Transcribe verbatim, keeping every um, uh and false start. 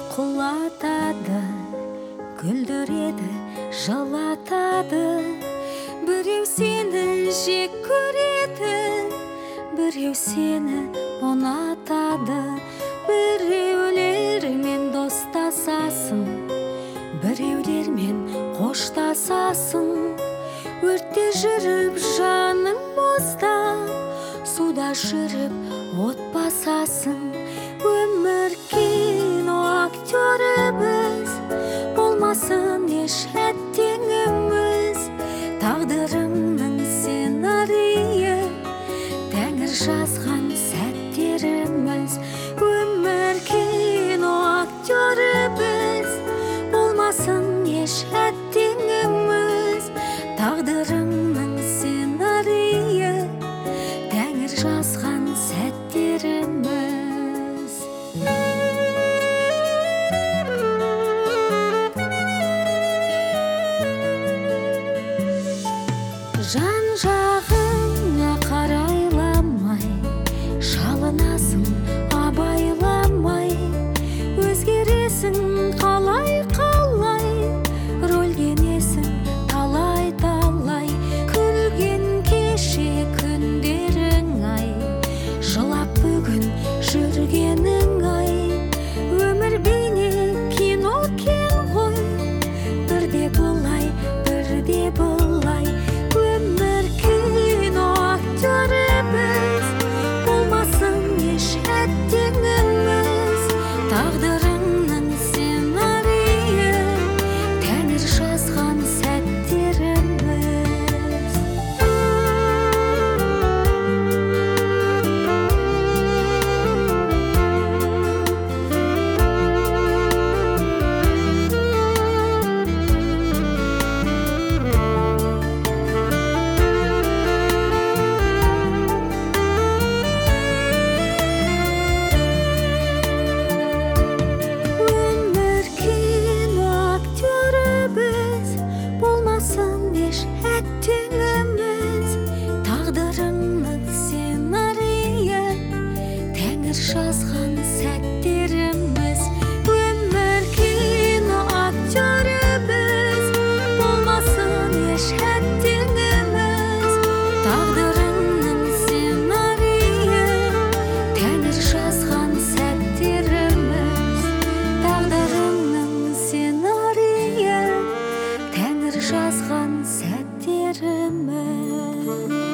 құлатады, күлдіреді, жылатады. Біреу сені жек көреді, біреу сені ұнатады. Біреулермен достасасың, біреулермен қоштасасың. Өртте жүріп жаның боздап, суда жүріп от басасың. Өмір кино актері біз, болмасын еш әттеңіміз. Тағдырымның сценарийі, Тәңір жазған сәттеріміз. Өмір кино актері біз, болмасын еш әттеңіміз. Тағдырымның сценарийі, Тәңір жазған сәттеріміз. Жан жағыңа қарайламай, шалынасың абайламай. Өзгересің қалай-қалай, рөлденесің талай-талай. Күлген кеше күндерің ай, жылап бүгін жүргенің ай. Өмір бейне кино кен ғой, бірде былай, бірде былай. Өмір кино актері біз, болмасын еш әттеңіміз. Тағдырыңның сценарийі, Тәңір жазған сәттеріміз. Өмір кино актері біз, болмасын еш әттеңіміз. Тағдырыңның сценарийі, Тәңір жазған сәттеріміз. Өмір кино актері біз, болмасын еш әттеңіміз. Тағдырыңның сценарийі, Тәңір жазған сәттеріміз. Тағдырыңның сценарийі, Тәңір жазған сәттеріміз.